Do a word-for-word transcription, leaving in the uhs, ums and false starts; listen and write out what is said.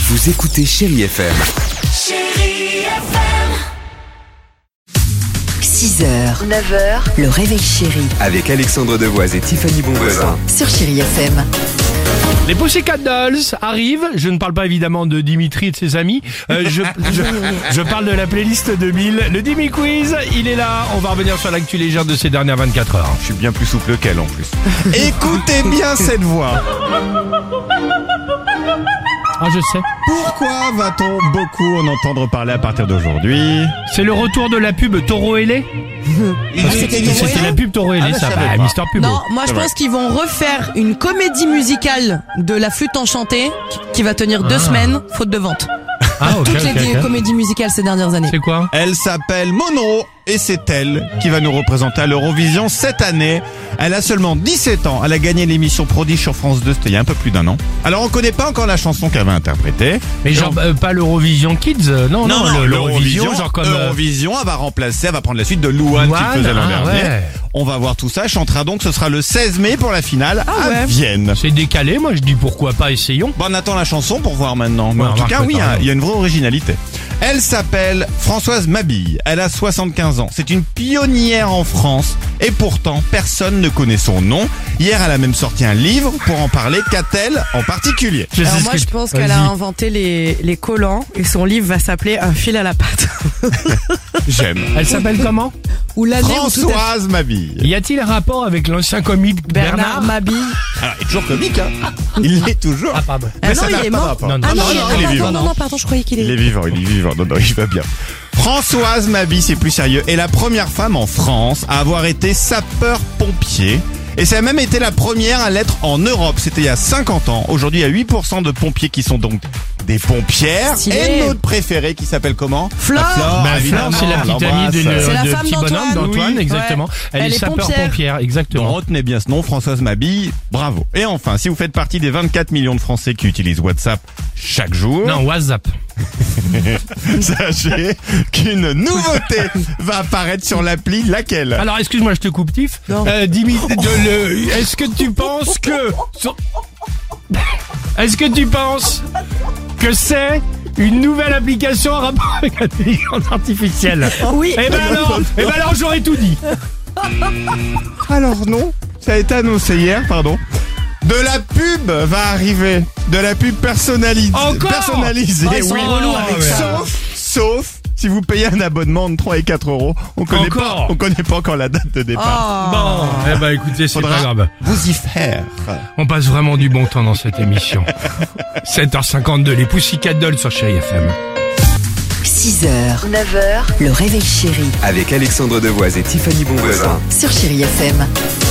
Vous écoutez Chérie F M. Chérie F M. six heures, neuf heures, le réveil chéri Avec Alexandre Devoise et Tiffany Bonvoisin. sur Chérie F M. Les Pussycat Dolls arrivent. Je ne parle pas évidemment de Dimitri et de ses amis. Euh, je, je, je parle de la playlist deux mille. Le Dimi Quiz, il est là. On va revenir sur l'actu légère de ces dernières vingt-quatre heures. Je suis bien plus souple qu'elle en plus. Écoutez bien cette voix. Ah, je sais. Pourquoi va-t-on beaucoup en entendre parler à partir d'aujourd'hui? C'est le retour de la pub Taureau Ailé. C'était c'était la pub Taureau Ailé, Ah, bah, ça je va. savais pas. Mister Pubo. Non, moi je C'est vrai. pense qu'ils vont refaire une comédie musicale de la flûte enchantée qui- qui va tenir deux Ah. semaines, faute de vente. Ah, ok, Toutes ok, les ok. comédies musicales ces dernières années. C'est quoi? Elle s'appelle Monroe et c'est elle qui va nous représenter à l'Eurovision cette année. Elle a seulement dix-sept ans. Elle a gagné l'émission Prodige sur France deux, c'était il y a un peu plus d'un an. Alors on connaît pas encore la chanson qu'elle va interpréter. Mais genre, euh, pas l'Eurovision Kids, euh, non, non, le- l'Eurovision, genre comme... euh, Eurovision, elle va remplacer, elle va prendre la suite de Louane Louane, qui faisait l'an ah, dernier. ouais. On va voir tout ça. Elle chantera donc, ce sera le seize mai pour la finale à ouais. Vienne. C'est décalé, moi je dis pourquoi pas, essayons. Bon, on attend la chanson pour voir maintenant. Mais Ouais, en tout remarque, cas, oui, t'as hein, raison. il y a une vraie originalité. Elle s'appelle Françoise Mabille. Elle a soixante-quinze ans. C'est une pionnière en France. Et pourtant, personne ne connaît son nom. Hier, elle a même sorti un livre pour en parler. Qu'a-t-elle en particulier? Je Alors sais moi ce que je tu- pense qu'elle a Vas-y. inventé les, les collants et son livre va s'appeler Un fil à la patte. J'aime. Elle s'appelle comment? Ou l'année où tout est... Françoise Mabille. Y a-t-il un rapport avec l'ancien comique Bernard, Bernard? Mabille. Alors, il est toujours comique, hein. Il l'est toujours. Ah, pardon. Ah Mais non, ça il n'a est pas mort. rapport. Non, non, Ah non, non, il est- non, ah, il est pardon, vivant. non, non, pardon, je croyais qu'il Il est... est vivant, il est vivant. Non, non, il va bien. Françoise Mabille, c'est plus sérieux, est la première femme en France à avoir été sapeur-pompier. Et ça a même été la première à l'être en Europe. C'était il y a cinquante ans. Aujourd'hui, il y a huit pour cent de pompiers qui sont donc des pompières. Stylé. Et notre préférée qui s'appelle comment? Flore. La Flore, Bah, évidemment. Flore, c'est la petite On amie de, l'embrasse. C'est la de femme petit bonhomme d'Antoine. d'Antoine, Oui. exactement. Ouais. Elle, Elle est est sapeur-pompière, Donc, exactement. retenez bien ce nom, Françoise Mabille, bravo. Et enfin, si vous faites partie des vingt-quatre millions de Français qui utilisent WhatsApp chaque jour, Non, WhatsApp. sachez qu'une nouveauté va apparaître sur l'appli, laquelle? Alors, excuse-moi, je te coupe, Tiff. Non. Euh, Dimi, de le- est-ce que tu penses que... sur- Est-ce que tu penses que c'est une nouvelle application en rapport avec l'intelligence artificielle? Oui. Eh ben alors, eh ben alors j'aurais tout dit. Alors non, ça a été annoncé hier, pardon. De la pub va arriver, de la pub personnalisée. Encore personnalisée, Oh, ils sont oui. relous avec ça. Sauf, sauf si vous payez un abonnement de trois et quatre euros. On connaît Encore pas, on connaît pas encore la date de départ. Oh. Bon, eh ben écoutez, c'est Faudra pas grave. vous y faire. On passe vraiment du bon temps dans cette émission. sept heures cinquante-deux, les Pussycat Dolls sur Chérie F M. six heures, neuf heures, le réveil chéri Avec Alexandre Devoise et Tiffany Bonvoisin. sur Chérie F M.